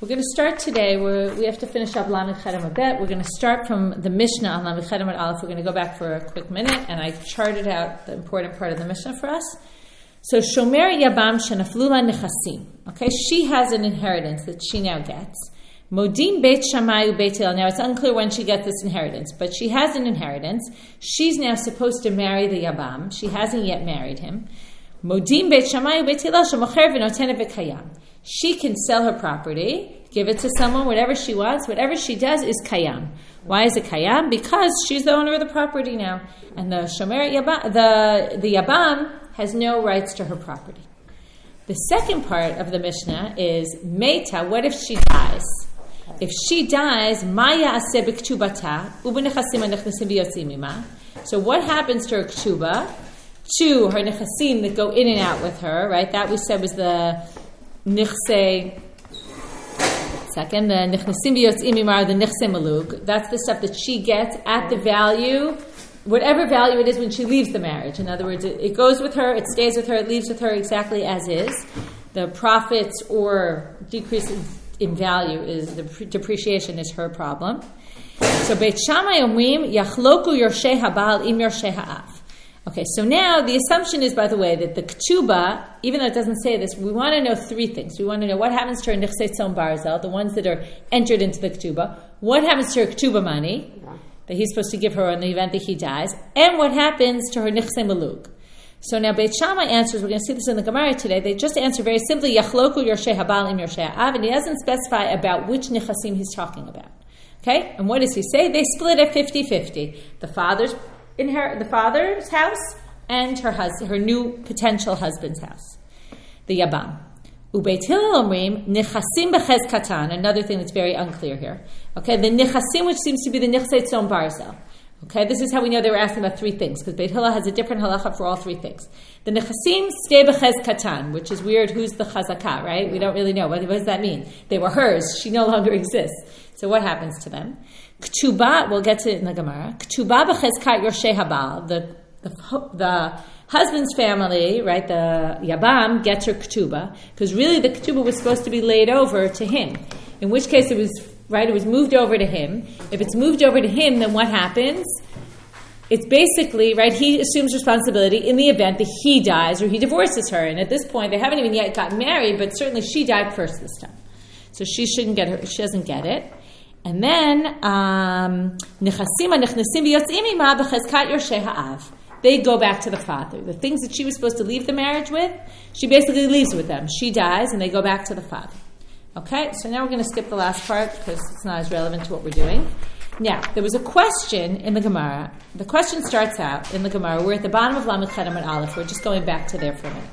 We're going to start today. We have to finish up Lamed Chet Amud Bet. We're going to start from the Mishnah on Lamed Chet Amud Aleph. We're going to go back for a quick minute, and I charted out the important part of the Mishnah for us. So Shomer Yabam Shenaflu La Nechasim. Okay, she has an inheritance that she now gets. Modim Beit Shammai Beit Hillel. Now it's unclear when she gets this inheritance, but she has an inheritance. She's now supposed to marry the Yabam. She hasn't yet married him. Modim Beit Shammai Beit Hillel Shemocher V'Noten V'Kayam. She can sell her property, give it to someone, whatever she wants. Whatever she does is kayam. Why is it kayam? Because she's the owner of the property now, and the shomer yabam, the yabam has no rights to her property. The second part of the Mishnah is meta. What if she dies? If she dies, maya aseh b'ktubata u'b'nechasim ha'nechnasim b'yotzim mima. So what happens to her ktuba, to her nechasim that go in and out with her? Right. That we said was the nichse. Second, the nichnasim b'yotzim mima, the nichse malug. That's the stuff that she gets at the value, whatever value it is when she leaves the marriage. In other words, it goes with her, it stays with her, it leaves with her exactly as is. The profits or decrease in value is the depreciation is her problem. So Beit Shammai omrim yachloku yorshei habal im yorshei ha'av. Okay, so now the assumption is, by the way, that the ktuba, even though it doesn't say this, we want to know three things. We want to know what happens to her nichsei tzom barzel, the ones that are entered into the ktuba. What happens to her ktuba money that he's supposed to give her in the event that he dies, and what happens to her nichsei malug. So now Beit Shammai answers, we're going to see this in the Gemara today, they just answer very simply, Yachloku Yorshei Habal Im Yorshei Ha'av, and he doesn't specify about which nichasim he's talking about. Okay? And what does he say? They split it 50-50. The father's house and her new potential husband's house. The Yabam. Ubeit Hillel Omrim, Nichasim B'chez Katan, another thing that's very unclear here. Okay, the Nichasim, which seems to be the Nichsei Tzom Barzel. Okay, this is how we know they were asking about three things, because Beit Hillel has a different halacha for all three things. The Nechasim stay b'chez katan, which is weird. Who's the chazakah, right? We don't really know. What does that mean? They were hers. She no longer exists. So what happens to them? K'tuba, we'll get to it in the Gemara. K'tuba b'chezkat yorshei habal. The husband's family, right, the Yabam, gets her k'tuba, because really the k'tuba was supposed to be laid over to him. In which case it was moved over to him. If it's moved over to him, then what happens? It's basically, right, he assumes responsibility in the event that he dies or he divorces her. And at this point, they haven't even yet gotten married, but certainly she died first this time. So she doesn't get it. And then, they go back to the father. The things that she was supposed to leave the marriage with, she basically leaves with them. She dies, and they go back to the father. Okay, so now we're going to skip the last part because it's not as relevant to what we're doing. Now, there was a question in the Gemara. The question starts out in the Gemara. We're at the bottom of Lamed Chet Amud Aleph. We're just going back to there for a minute.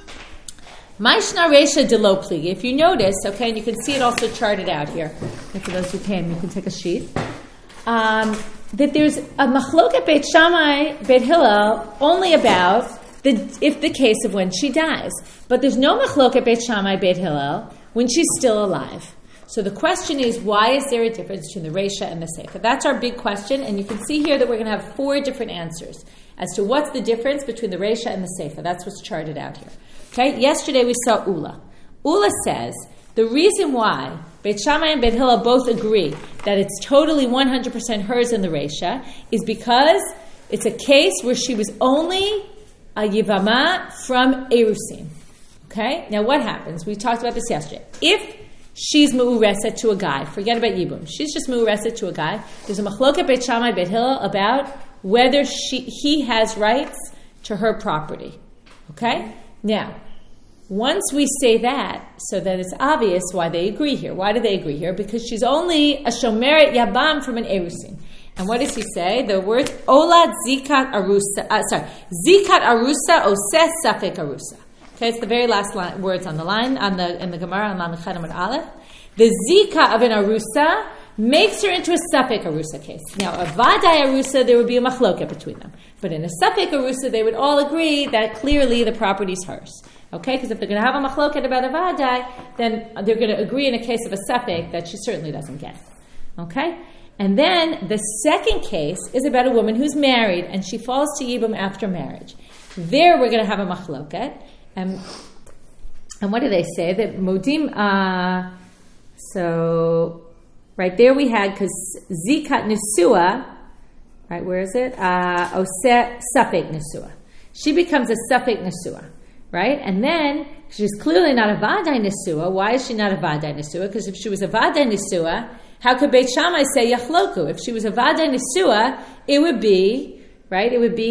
Maishna Reisha de lo pligi. If you notice, okay, and you can see it also charted out here. And for those who can, you can take a sheet. That there's a machloket Beit Shammai, Beit Hillel, only about the case of when she dies. But there's no machloket Beit Shammai, Beit Hillel when she's still alive. So the question is, why is there a difference between the Reisha and the Seifa? That's our big question, and you can see here that we're going to have 4 different answers as to what's the difference between the Reisha and the Seifa. That's what's charted out here. Okay, yesterday we saw Ula. Ula says, the reason why Beit Shammai and Beit Hillel both agree that it's totally 100% hers in the Reisha is because it's a case where she was only a Yivama from Erusin. Okay? Now what happens? We talked about this yesterday. If she's Mu'ureset to a guy, forget about Yibum, she's just Mu'ureset to a guy, there's a Machloket Beit Shammai Beit Hillel about whether he has rights to her property. Okay? Now, once we say that, so that it's obvious why they agree here. Why do they agree here? Because she's only a Shomeret Yabam from an Erusin. And what does he say? The word Olad Zikat Arusa, Zikat Arusa Oses Safek Arusa. Okay, it's the very last words on the line in the Gemara on Lamed Chet Amud Aleph. The Zika of an Arusa makes her into a Safek Arusa case. Now, a Vadai Arusa, there would be a machloket between them. But in a Safek Arusa, they would all agree that clearly the property's hers. Okay, because if they're going to have a machloket about a Vadai, then they're going to agree in a case of a Safek that she certainly doesn't get. Okay? And then the second case is about a woman who's married and she falls to Yibum after marriage. There we're going to have a machloket. And what do they say? That Modim So, right there we had, because Zikat Nisua, right, where is it? Oseh Safek Nisua. She becomes a Safek Nisua, right? And then, she's clearly not a Vadai Nisua. Why is she not a Vadai Nisua? Because if she was a Vadai Nisua, how could Beit Shammai say Yachloku? If she was a Vadai Nisua, it would be, right, it would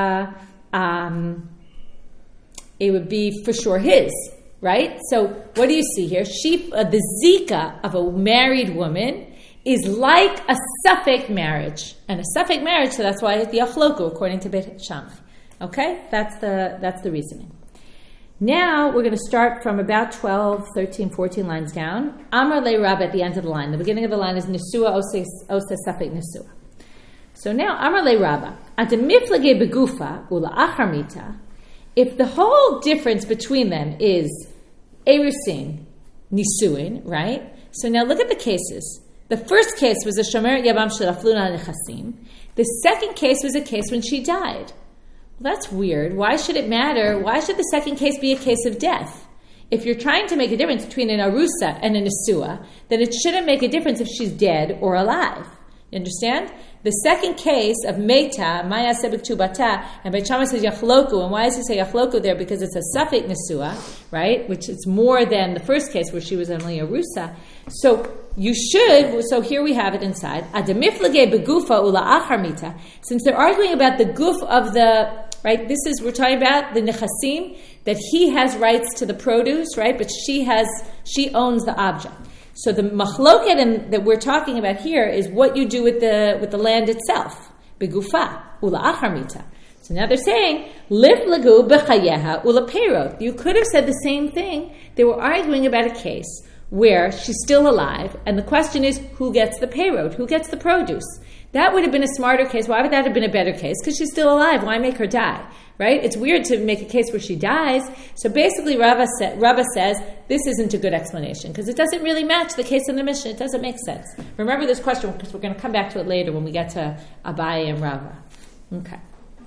be for sure his, right? So what do you see here? The zika of a married woman is like a Safek marriage. And a Safek marriage, so that's why it's Yachloku, according to Beit Shammai. Okay? That's the reasoning. Now we're going to start from about 12, 13, 14 lines down. Amar le Rab at the end of the line. The beginning of the line is Nisua Ose Safek Nisua. So now Amar le Rabba. At the miflage begufa ula acharmita. If the whole difference between them is erusin, nisuin, right? So now look at the cases. The first case was a shomer yabam shelafluna nechasim. The second case was a case when she died. Well, that's weird. Why should it matter? Why should the second case be a case of death? If you're trying to make a difference between an arusa and a nisua, then it shouldn't make a difference if she's dead or alive. You understand? The second case of Meta, Maya Sebek Tubata, and Beit Shammai says Yachloku, and why does he say Yachloku there? Because it's a Safek Nesua, right? Which is more than the first case where she was only a Rusa. So here we have it inside. Adamiflage begufa ula acharmita. Since they're arguing about the guf of the, right, we're talking about the nechasim, that he has rights to the produce, right? But she owns the object. So the machloket that we're talking about here is what you do with the land itself. Begufa ula acharmita. So now they're saying lif lagu bechayeha ula perot. You could have said the same thing. They were arguing about a case where she's still alive, and the question is who gets the perot, who gets the produce. That would have been a smarter case. Why would that have been a better case? Because she's still alive. Why make her die? Right? It's weird to make a case where she dies. So basically, Rabba says this isn't a good explanation because it doesn't really match the case in the Mishnah. It doesn't make sense. Remember this question because we're going to come back to it later when we get to Abaye and Rava. Okay.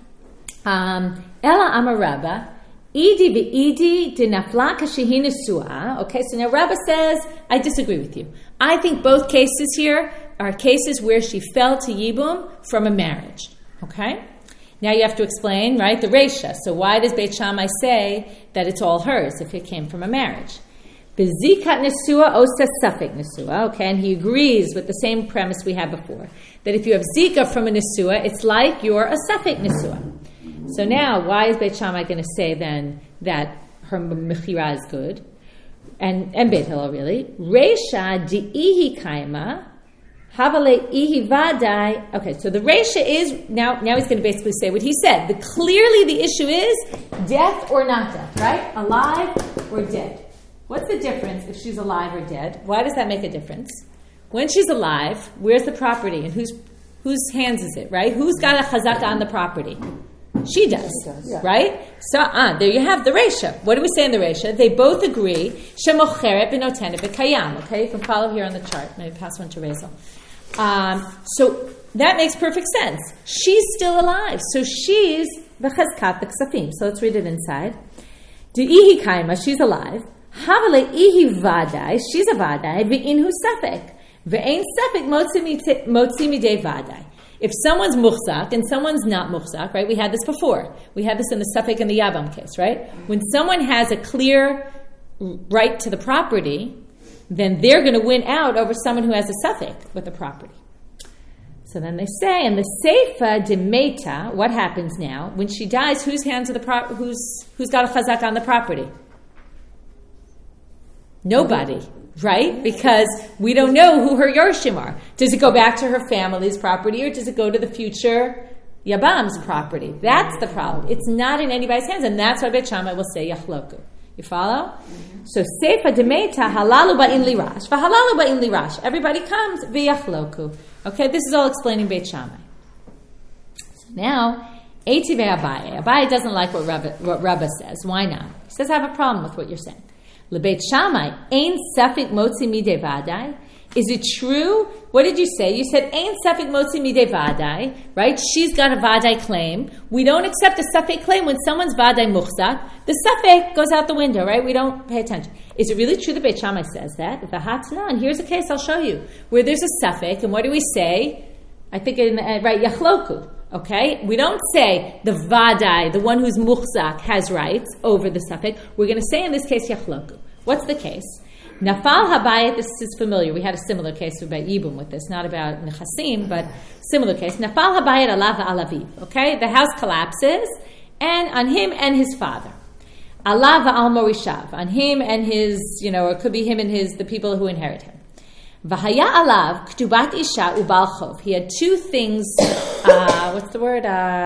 Ela Amar Rabba, Idi v'idi dinafla kashehi nesua. Okay, so now Rabba says, I disagree with you. I think both cases here are cases where she fell to Yibum from a marriage. Okay? Now you have to explain, right, the Reisha. So why does Beit Shammai say that it's all hers if it came from a marriage? Bezikat nesua osa safek nesua. Okay, and he agrees with the same premise we had before. That if you have zika from a nesua, it's like you're a safek nesua. So now, why is Beit Shammai going to say then that her mechira is good? And Beit Hillel really. Reisha di'ihi kaima, havale ihi vadai. Okay, so the Reisha is, now he's going to basically say what he said. Clearly the issue is death or not death, right? Alive or dead. What's the difference if she's alive or dead? Why does that make a difference? When she's alive, where's the property? And whose hands is it, right? Who's got a chazaka on the property? She does, yeah. Right? So, there you have the Reisha. What do we say in the Reisha? They both agree, shemocheret b'notenet b'kayam. Okay, you can follow here on the chart. Maybe pass one to Rezel. So, that makes perfect sense. She's still alive. So, she's v'chazkat b'ksafim. So, let's read it inside. Di'ihi kaima, she's alive. Havale ihi vadai, she's a vadai, v'inhu safek. V'ein safek motzi midei vadai. If someone's muhzak and someone's not muhzak, right? We had this before. We had this in the Safek and the Yabam case, right? When someone has a clear right to the property, then they're going to win out over someone who has a Safek with the property. So then they say, in the Seifa de Meta, what happens now? When she dies, whose hands are the who's got a chazak on the property? Nobody. Right? Because we don't know who her Yorshim are. Does it go back to her family's property or does it go to the future Yabam's property? That's the problem. It's not in anybody's hands, and that's why Beit Shammai will say Yachloku. You follow? Mm-hmm. So Seifa Demeita halalu ba'in lirash. V'halalu ba'in lirash. Everybody comes v'yachloku. Okay, this is all explaining Beit Shammai. So now, Eiti ve'Abaye. Abaye doesn't like what Rabba says. Why not? He says, I have a problem with what you're saying. Lebeit Shammai, ein safik motzi midei vadai. Is it true? What did you say? You said, Ein safek motzi midei vadai, right? She's got a vadai claim. We don't accept a safek claim when someone's vadai muchzak. The safek goes out the window, right? We don't pay attention. Is it really true that Beit Shammai says that? V'hatna, and here's a case I'll show you, where there's a safek, and what do we say? I think, right, yachloku, okay? We don't say the vadai, the one who's muchzak, has rights over the safek. We're going to say in this case, yachloku. What's the case? Nafal habayit, this is familiar. We had a similar case about Yibum with this, not about Nechasim, but similar case. Nafal habayit alav alaviv. Okay, the house collapses, and on him and his father. Alav al morishav, on him and his, or it could be him and the people who inherit him. V'haya alav k'tubat isha ubal chov. He had two things. What's the word?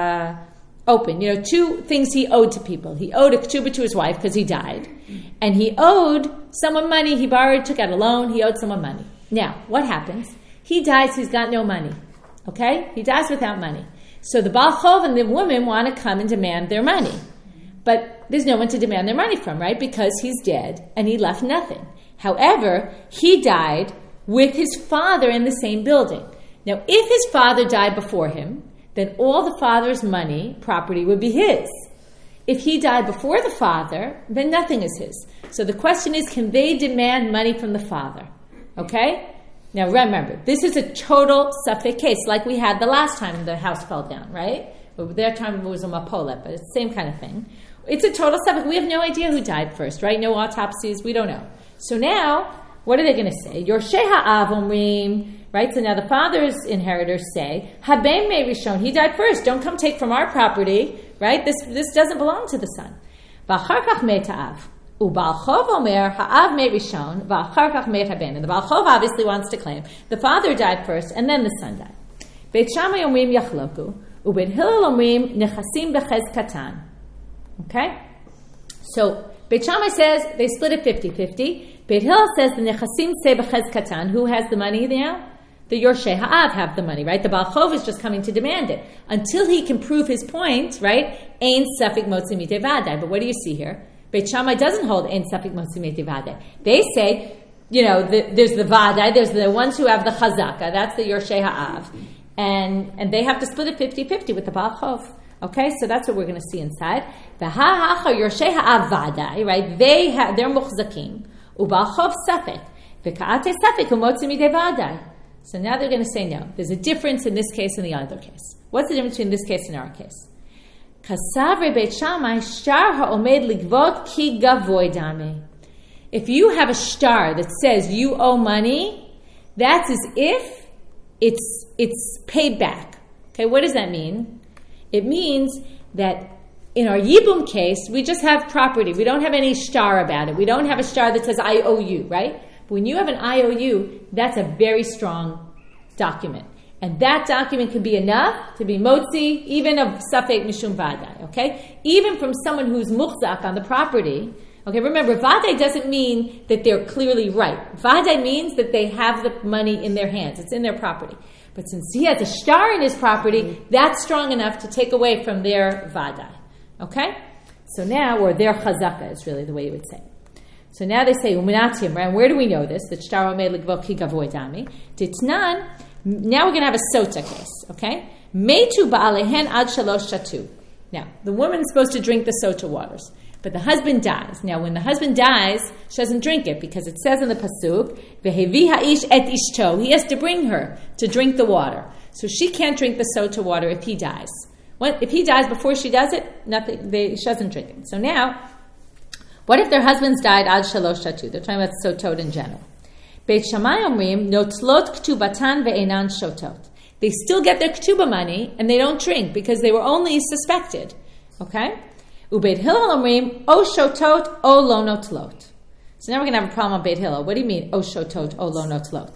Open. Two things he owed to people. He owed a ketubah to his wife because he died. And he owed someone money. He borrowed, took out a loan. He owed someone money. Now, what happens? He dies, he's got no money. Okay? He dies without money. So the Baal Chov and the woman want to come and demand their money. But there's no one to demand their money from, right? Because he's dead and he left nothing. However, he died with his father in the same building. Now, if his father died before him, then all the father's money, property, would be his. If he died before the father, then nothing is his. So the question is, can they demand money from the father? Okay? Now remember, this is a total safek case, like we had the last time the house fell down, right? Their time it was a mapolet, but it's the same kind of thing. It's a total safek. We have no idea who died first, right? No autopsies, we don't know. So now, what are they going to say? Yorshei ha'av omrim, right? So now the father's inheritors say, Haben me rishon, he died first. Don't come take from our property, right? This doesn't belong to the son. V'achar kach met ha'av. Ubal chov omer ha'av me rishon, v'achar kach met haben. And the Baal Chov obviously wants to claim the father died first, and then the son died. Beit Shammai omrim yachloku, ubeit Hillel omrim nechasim bechez katan. Okay? So Beit Shammai says they split it 50-50. Beit Hillel says the nechasim say bechez katan. Who has the money now? The Yorshei Ha'av have the money, right? The Baal Chov is just coming to demand it. Until he can prove his point, right? Ein safek motzi midei vadai. But what do you see here? Beit Shammai doesn't hold ein safek motzi midei vadai. They say, there's the vadai, there's the ones who have the chazaka, that's the Yorshei Ha'av. And they have to split it 50-50 with the Baal Chov. Okay, so that's what we're going to see inside. The ha'acha Yorshei Ha'av vadai, right? They're muchzakim. Ubal Chov safek. V'ka'ate safek umotzi midei vadai. So now they're going to say no. There's a difference in this case and the other case. What's the difference between this case and our case? Kasavre Beit Shammai shtar ha'omed ligvot ki gavoy dame. If you have a shtar that says you owe money, that's as if it's paid back. Okay, what does that mean? It means that in our Yibum case, we just have property. We don't have any shtar about it. We don't have a shtar that says I owe you, right? But when you have an IOU, that's a very strong document. And that document can be enough to be motzi, even of safek mishum vadai, okay? Even from someone who's muchzak on the property. Okay, remember, vadai doesn't mean that they're clearly right. Vadai means that they have the money in their hands. It's in their property. But since he has a shtar in his property, that's strong enough to take away from their vadai. Okay? So now, or their chazaka is really the way you would say it. So now they say, Uminatim, right? Where do we know this? That shtar omed ligvot ki gavoy dami. Titnan, now we're going to have a sota case, okay? Meitu ba'alehen ad shalosh shatu. Now, the woman's supposed to drink the sota waters, but the husband dies. Now, when the husband dies, she doesn't drink it because it says in the pasuk, Vehevi ha'ish et ishto. He has to bring her to drink the water. So she can't drink the sota water if he dies. If he dies before she does it, she doesn't drink it. So now, what if their husbands died ad shalosh shatu? They're talking about sotot in general. Beit Shammai omrim notlot ktubatan ve'enan shotot. They still get their ketubah money and they don't drink because they were only suspected. Okay? Ubeit Hillel omrim o shotot o lo notlot. So now we're going to have a problem on Beit Hillel. What do you mean o shotot o lo notlot?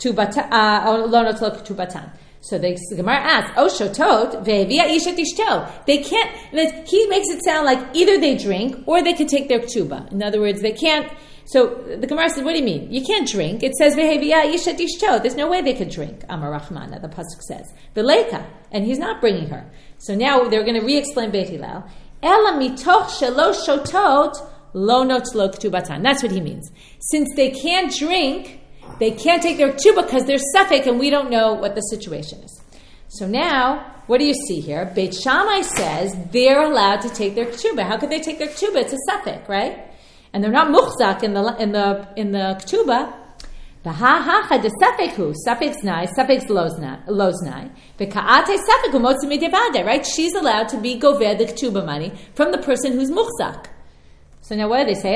O lo notlot ktubatan. So the Gemara asks, "O shotot ve'evia ishat ishto." They can't. He makes it sound like either they drink or they can take their ketubah. In other words, they can't. So the Gemara says, "What do you mean? You can't drink." It says ve'evia ishat ishto. There's no way they could drink. Amar Rachmana, the pasuk says, "V'leika," and he's not bringing her. So now they're going to re-explain Beit Hillel. Ela mitoch shelo shotot lo notzlo ketubatan. That's what he means. Since they can't drink, they can't take their ktuba because they're suffix and we don't know what the situation is. So now, what do you see here? Beit Shammai says they're allowed to take their ktuba. How could they take their ktuba? It's a suffix, right? And they're not muchzak in the ktuba. The ha the suffix nai, suffix loznai. The ka'ate suffix umotzi midevade, right? She's allowed to be goveh the ktuba money from the person who's muchzak. So now what do they say?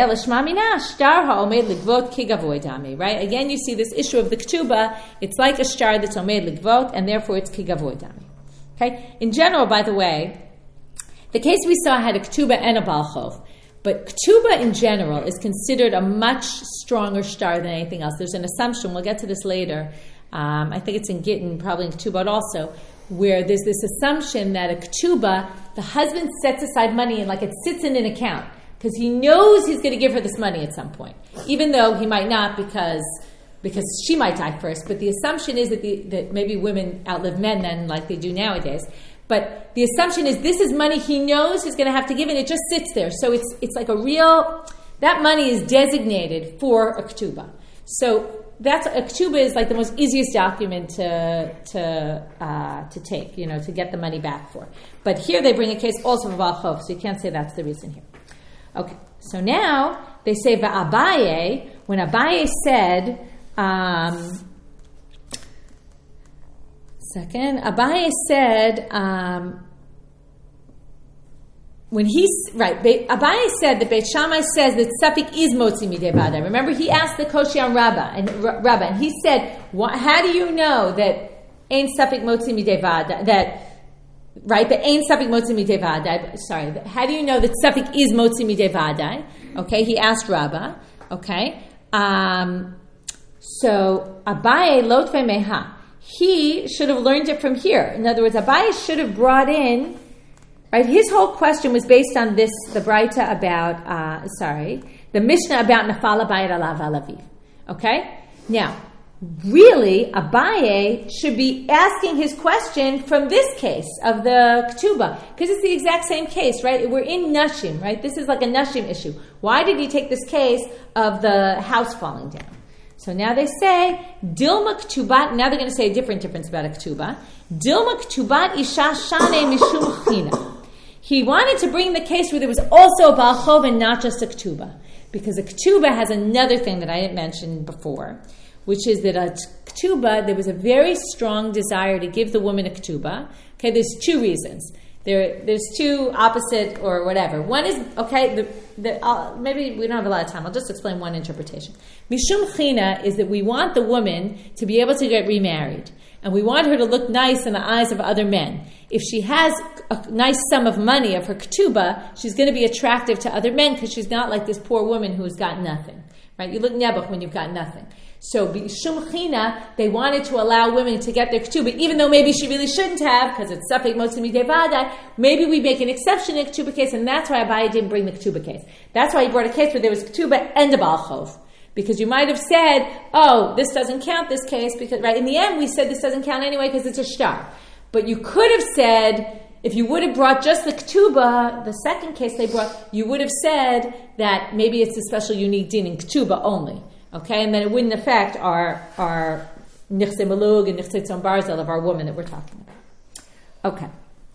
Right? Again, you see this issue of the ktuba. It's like a shtar that's omed ligvot, and therefore it's kigavoy dami. Okay? In general, by the way, the case we saw had a ktuba and a balchov. But ktuba in general is considered a much stronger shtar than anything else. There's an assumption, we'll get to this later, I think it's in Gittin, probably in Ketubot also, where there's this assumption that a ktuba, the husband sets aside money and like it sits in an account because he knows he's going to give her this money at some point, even though he might not because she might die first. But the assumption is that maybe women outlive men then like they do nowadays. But the assumption is this is money he knows he's going to have to give, and it just sits there. So it's like that money is designated for a ktuba. So a ktuba is like the most easiest document to take, to get the money back for. But here they bring a case also of Balchov, so you can't say that's the reason here. Okay, so now they say Abaye, when Abaye said, Abaye said, Abaye said that Beit Shammai says that Safik is Motzi Midei Vadai. Remember, he asked the Koshi on Rabbah, and he said, how do you know that Ein Safik Motzi Midei Vadai, that Ein Safik Motzi Midei Vadai, how do you know that Safik is Motzi Midei Vadai? Okay, he asked Rabbah, okay. So, Abaye Lotve Meha. He should have learned it from here. In other words, Abaye should have brought in, right? His whole question was based on this, the Braita about, the Mishnah about Nafal Abayit Alav Alaviv. Okay? Now, really, Abaye should be asking his question from this case of the Ketubah, because it's the exact same case, right? We're in Nashim, right? This is like a Nashim issue. Why did he take this case of the house falling down? So now they say, Dilma Ktubat, now they're going to say a difference about a Ketubah. Dilma Ktubat Isha Shane Mishum China. He wanted to bring the case where there was also a Balchov and not just a Ketubah. Because a Ketubah has another thing that I didn't mention before, which is that a Ketubah, there was a very strong desire to give the woman a Ketubah. Okay, there's two reasons. There's two opposite or whatever. One is, okay, maybe we don't have a lot of time. I'll just explain one interpretation. Mishum China is that we want the woman to be able to get remarried. And we want her to look nice in the eyes of other men. If she has a nice sum of money of her ketubah, she's going to be attractive to other men because she's not like this poor woman who's got nothing. Right? You look nebuch when you've got nothing. So, B'shum China, they wanted to allow women to get their ketubah, even though maybe she really shouldn't have, because it's Safek Motzi Midei Vadai. Maybe we make an exception in a ketubah case, and that's why Abaye didn't bring the ketubah case. That's why he brought a case where there was ketubah and a balchov. Because you might have said, oh, this doesn't count, this case, because, right, in the end we said this doesn't count anyway because it's a shtar. But you could have said, if you would have brought just the ketubah, the second case they brought, you would have said that maybe it's a special unique din in ketubah only. Okay, and then it wouldn't affect our nichse malug and nichse tzon barzel of our woman that we're talking about. Okay,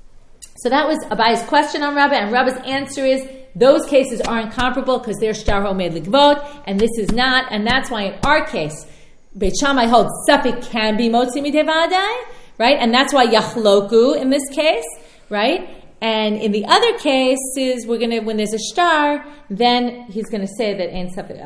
so that was Abaye's question on Rabbah, and Rabbah's answer is those cases aren't comparable because they're shtar homed ligvot, and this is not, and that's why in our case, Beit Shammai holds Safik can be motzi midei vadai, right? And that's why yachloku in this case, right? And in the other cases, when there's a shtar, then he's going to say that ein Safik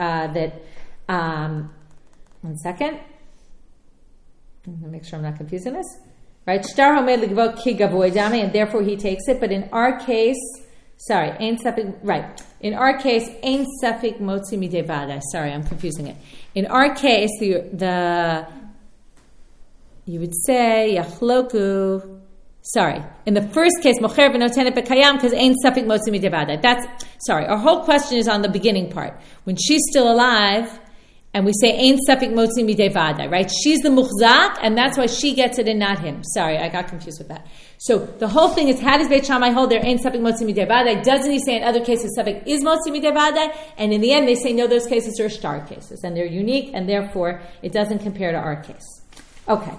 one second. Let me make sure I'm not confusing this. Right? Shtar homed ligvot ki gavoy dami, and therefore he takes it. But in our case, ein safik. Right. In our case, ein safik motzi midei vadai. Sorry, I'm confusing it. In our case, the you would say yachloku. Sorry. In the first case, mocher v'notenet b'kayam, because ein safik motzi midei vadai. Our whole question is on the beginning part. When she's still alive, And we say, Ein Safik Motzi Midei Vadai, right? She's the Muchzak, and that's why she gets it and not him. Sorry, I got confused with that. So the whole thing is, how does Beit Shammai hold there, Ein Safik Motzi Midei Vadai? Doesn't he say in other cases, Safik is Motzi Midei Vadai? And in the end, they say, no, those cases are star cases, and they're unique, and therefore, it doesn't compare to our case. Okay.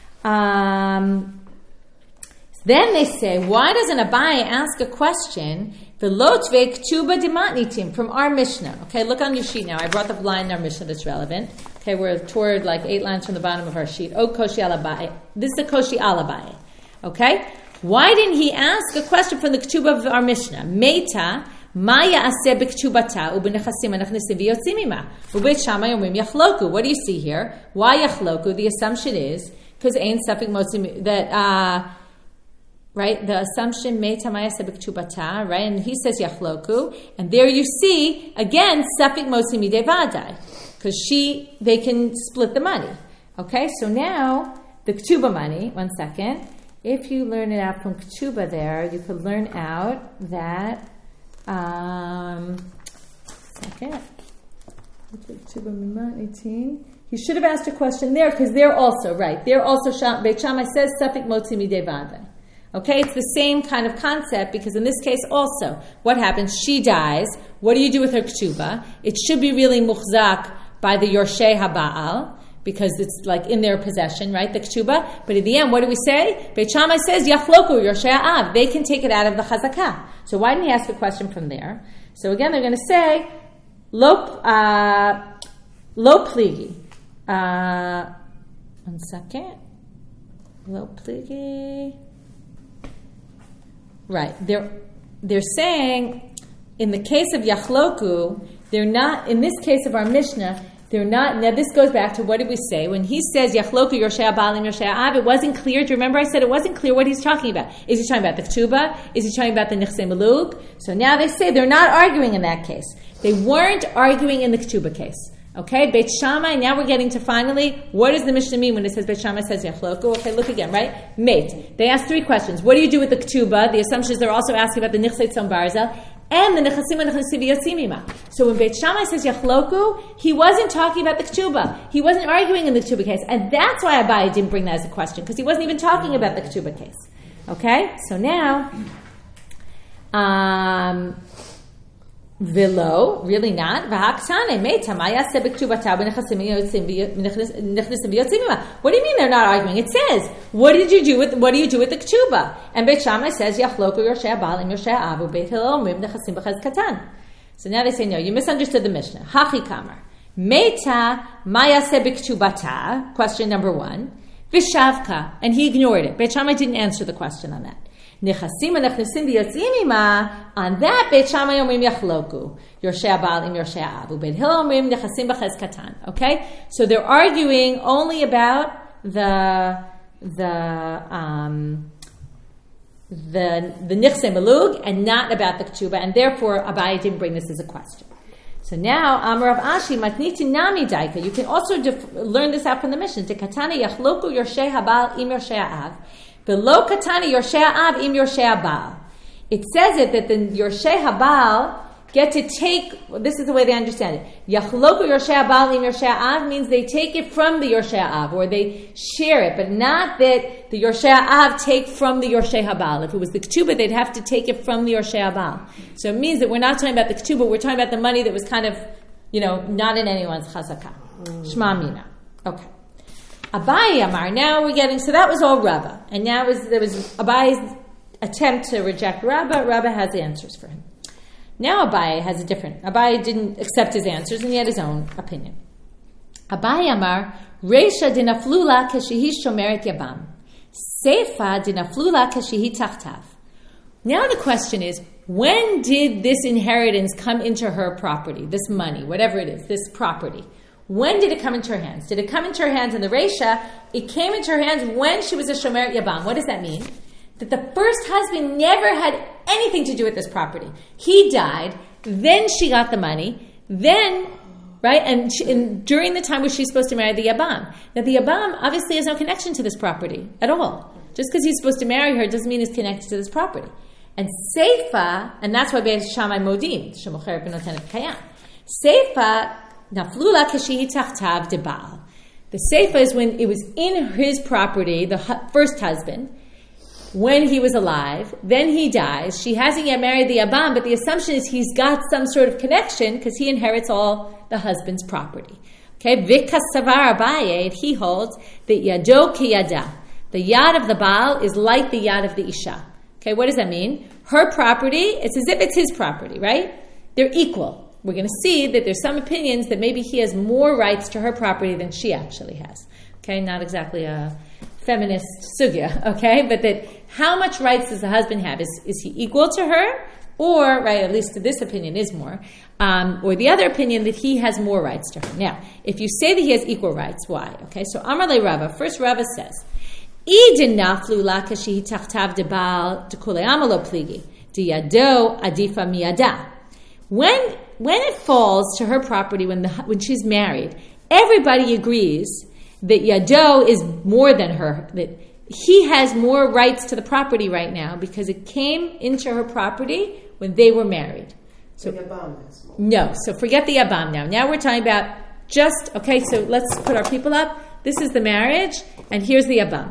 Then they say, why doesn't Abai ask a question, the Lotve Ktuba Dimatnitim, from our Mishnah? Okay, look on your sheet now. I brought the line in our Mishnah that's relevant. Okay, we're toward like 8 lines from the bottom of our sheet. Oh, Koshi Alabai. This is a Koshi Alabai. Okay? Why didn't he ask a question from the Ktuba of our Mishnah? Meita, Maya Aseh B'Ktubata, U'B'Nechasim Anachnisim V'Yotzim Ima. U'Beit Shammai Omrim Yachloku. What do you see here? Why Yachloku? The assumption is, because Ein Safik Motzim, that, right? The assumption, Meita Maya Sebek right? And he says Yachloku. And there you see, again, Safik Motzi Midei Vadai. Because they can split the money. Okay, so now, the Ktuba money, one second. If you learn it out from Ktuba there, you could learn out that, second. Ktuba Mimat 18. He should have asked a question there, because they're also, right, they're also, Beit Shammai says Safik Motzi Midei Vadai. Okay, it's the same kind of concept, because in this case also, what happens? She dies. What do you do with her ktuba? It should be really muchzak by the Yorshei HaBa'al, because it's like in their possession, right, the ktuba. But in the end, what do we say? Beit Shammai says, Yachloku, Yorshei HaAv. They can take it out of the chazakah. So why didn't he ask a question from there? So again, they're going to say, Lo pligi. One second. Lo pligi. Right. They're saying, in the case of Yachloku, they're not, in this case of our Mishnah, they're not, now this goes back to what did we say? When he says Yachloku, Yorshei Ba'alim, Yorshei Av, it wasn't clear. Do you remember I said it wasn't clear what he's talking about? Is he talking about the Ktuba? Is he talking about the Nichsei Malug? So now they say they're not arguing in that case. They weren't arguing in the Ktuba case. Okay, Beit Shammai, now we're getting to finally, what does the Mishnah mean when it says Beit Shammai says Yachloku? Okay, look again, right? Mate. They asked 3 questions. What do you do with the Ktuba? The assumption is they're also asking about the Nichsei Tzom Barzel and the Nechasim and Nechasim V'Yotzim Ima. So when Beit Shammai says Yachloku, he wasn't talking about the Ktuba. He wasn't arguing in the Ktuba case. And that's why Abai didn't bring that as a question, because he wasn't even talking about the Ktuba case. Okay? So now, Vilo, really not. What do you mean they're not arguing? It says, what do you do with the Ktuba? And Beit Shammai says, Yachloku Yorshei Ba'alim Yorshei Avu Beit Hillel Omrim Nechasim B'Chez Katan. So now they say, no, you misunderstood the Mishnah. Hachi Kamar. Meita Mayaseh B'Ktubata, question number 1. Vishavka, and he ignored it. Beit Shammai didn't answer the question on that. Nechasim anachnisim v'yotzim ima. On that, Beit Shammai omrim Yachloku, Yorshei Ba'alim Yorshei Avu Beit Hillel omrim Nechasim B'Chez Katan. Okay, so they're arguing only about the Nichsei Malug and not about the Ktuba, and therefore Abai didn't bring this as a question. So now, Amar Rav Ashi, Matniti Nami Daika. You can also learn this out from the Mishnah. Tekatana Yachloku Yorshei HaBa'al Im Yorshei Av. Below Katana Yorshei Av Im Yorshei HaBa'al. It says it that the Yorshei HaBa'al get to take, this is the way they understand it. Yachloku Yorshei HaBa'al Im Yorshei Av means they take it from the Yorshei Av, or they share it, but not that the Yorshei Av take from the Yorshei HaBa'al. If it was the Ktuba, they'd have to take it from the Yorshei HaBa'al. So it means that we're not talking about the Ktuba, we're talking about the money that was kind of, not in anyone's chazakah. Shma Mina. Okay. Abai Amar, now we're getting, so that was all Rabbah. And now there was Abai's attempt to reject Rabbah. Rabbah has answers for him. Now Abai has Abai didn't accept his answers and he had his own opinion. Abai Amar, Reisha dinaflula keshihi shomeret yabam. Seifa dinaflula keshihi tachtav. Now the question is, when did this inheritance come into her property, this money, whatever it is, this property? When did it come into her hands? Did it come into her hands in the Reisha? It came into her hands when she was a Shomeret Yabam. What does that mean? That the first husband never had anything to do with this property. He died, then she got the money, then, right, and during the time where she's supposed to marry the Yabam. Now the Yabam obviously has no connection to this property at all. Just because he's supposed to marry her doesn't mean he's connected to this property. And Seifa, and that's why Beit Shammai Modim, Shemocher B'Notenet Kayam. Seifa Naflula kashihi tachtav de Baal. The seifa is when it was in his property, the first husband, when he was alive, then he dies. She hasn't yet married the Abam, but the assumption is he's got some sort of connection because he inherits all the husband's property. Okay, Vikasavar Abaye, he holds that Yado ki Yada. The Yad of the Baal is like the Yad of the Isha. Okay, what does that mean? Her property, it's as if it's his property, right? They're equal. We're going to see that there's some opinions that maybe he has more rights to her property than she actually has. Okay, not exactly a feminist sugya, okay? But that how much rights does the husband have? Is he equal to her? Or, right, at least this opinion is more. Or the other opinion that he has more rights to her. Now, if you say that he has equal rights, why? Okay, so Amar le Rava. First Rava says, Idinaflu la kashihi tachtav de Baal de kule amalo pligi de yado adifa miyada. When it falls to her property when she's married, everybody agrees that Yado is more than her, that he has more rights to the property right now because it came into her property when they were married. So the Yabam has more. No, so forget the Yabam now. Now we're talking about so let's put our people up. This is the marriage, and here's the Yabam.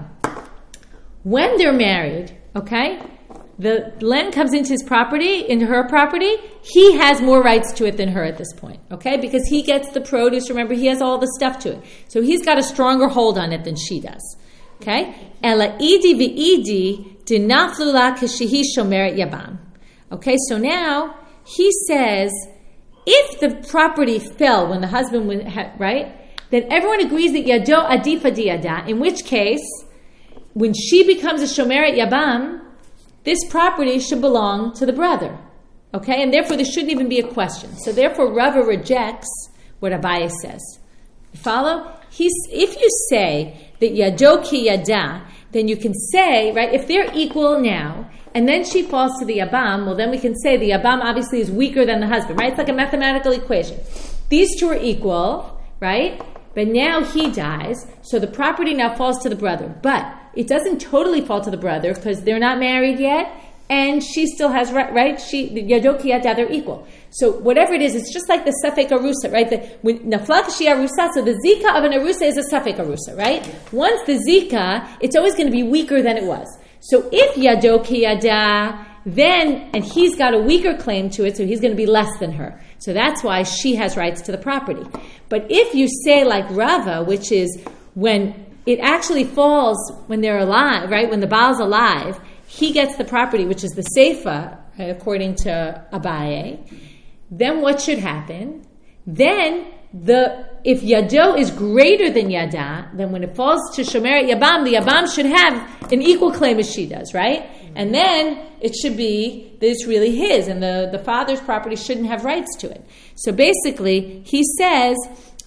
When they're married, okay, the land comes into her property, he has more rights to it than her at this point, okay? Because he gets the produce, remember, he has all the stuff to it. So he's got a stronger hold on it than she does, okay? Ela idi v'idi dinaflu la kashihi shomeret yabam. Okay, so now he says, if the property fell when the husband went, right, then everyone agrees that yado adifa diyada, in which case, when she becomes a shomeret yabam, this property should belong to the brother, okay? And therefore, there shouldn't even be a question. So therefore, Rava rejects what Abaye says. You follow? If you say that yado ki yada, then you can say, right, if they're equal now, and then she falls to the Yabam, well, then we can say the Yabam obviously is weaker than the husband, right? It's like a mathematical equation. These two are equal, right? But now he dies, so the property now falls to the brother. But it doesn't totally fall to the brother because they're not married yet, and she still has right. Yado ki yada, they're equal. So whatever it is, it's just like the safek arusa, right? Nafla kashi arusa. So the zika of an arusa is a safek arusa, right? Once the zika, it's always going to be weaker than it was. So if yado ki yada, then and he's got a weaker claim to it, so he's going to be less than her. So that's why she has rights to the property. But if you say like Rava, which is when it actually falls when they're alive, right? When the Baal's alive, he gets the property, which is the Seifa, right, according to Abaye. Then what should happen? Then if Yado is greater than Yada, then when it falls to Shomeret Yabam, the Yabam should have an equal claim as she does, right? And then it should be that it's really his, and the father's property shouldn't have rights to it. So basically, he says,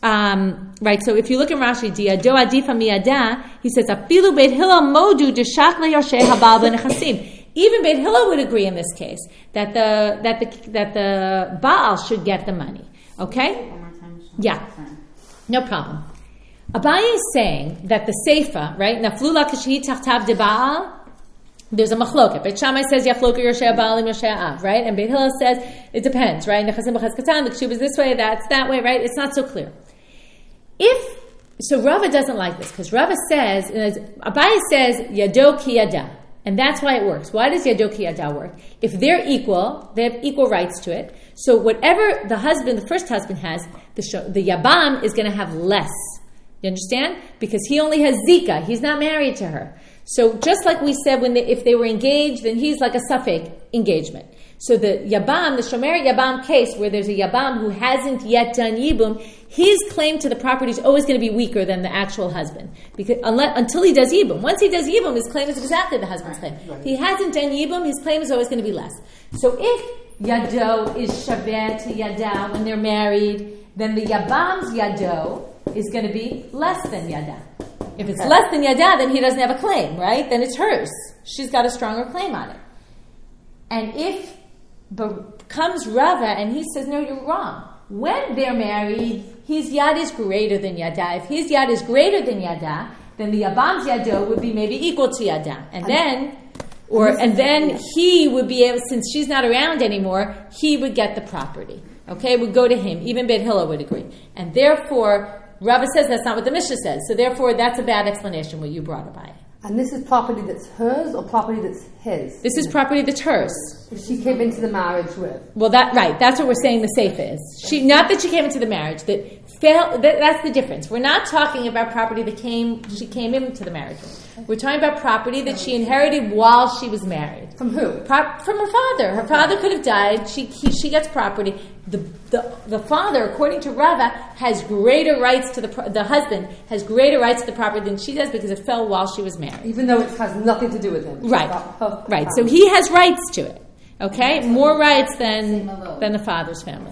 right, so if you look in Rashi, Yado adifa miyada, he says, Afilu Beit Hillel modu deshach leyosheh habal b'nechasim. Even Beit Hillel would agree in this case that the Baal should get the money. Okay? Yeah, no problem. Abaye is saying that the Seifa, right, Naflu la kashihi tachtav de Baal, there's a machloket. Beit Shammai says Yafloka Yoshea Baalim Yoshea Av, right? And Beit Hillel says it depends, right? Nechasim b'chaz katan, the kshub is this way, that's that way, right? It's not so clear. So Rava doesn't like this because Rava says, Abaye says Yado ki yada, and that's why it works. Why does Yado ki yada work? If they're equal, they have equal rights to it. So whatever the first husband has, the Yabam is going to have less. You understand? Because he only has Zika. He's not married to her. So just like we said, if they were engaged, then he's like a Safek engagement. So the Yabam, the Shomeret Yabam case, where there's a Yabam who hasn't yet done Yibum, his claim to the property is always going to be weaker than the actual husband, because until he does Yibum. Once he does Yibum, his claim is exactly the husband's claim. If he hasn't done Yibum, his claim is always going to be less. So if Yado is Shaveh to Yada when they're married, then the Yabam's Yado is going to be less than Yada. If it's less than Yada, then he doesn't have a claim, right? Then it's hers. She's got a stronger claim on it. And if comes Rava and he says, no, you're wrong. When they're married, his Yad is greater than Yada. If his Yad is greater than Yada, then the Yabam's Yado would be maybe equal to Yada. And then he would be able, since she's not around anymore, he would get the property. okay, would go to him. Even Beit Hillel would agree. And therefore, Rava says that's not what the Mishnah says. So therefore, that's a bad explanation, what you brought about. And this is property that's hers or property that's his? This is property that's hers. She came into the marriage with. Well, that's what we're saying the seifa is. Not that she came into the marriage, that's the difference. We're not talking about property that she came into the marriage with. We're talking about property that she inherited while she was married. From who? From her father. Her father could have died. She gets property. The father, according to Rava, has greater rights to the husband has greater rights to the property than she does because it fell while she was married. Even though it has nothing to do with him. Right. So he has rights to it. Okay, more rights than the father's family.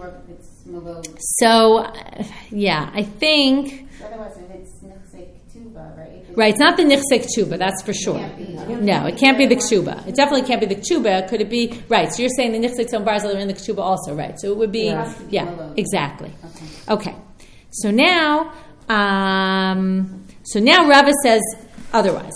So, I think. Otherwise, it's nichsek k'tuba, right? Right, it's not the nichsek k'tuba, that's for sure. No, it can't be the k'tuba. It definitely can't be the k'tuba. Could it be right? So you're saying the nichsek tzon barzel are in the k'tuba also, right? So it would be, exactly. Okay. So now Rava says otherwise.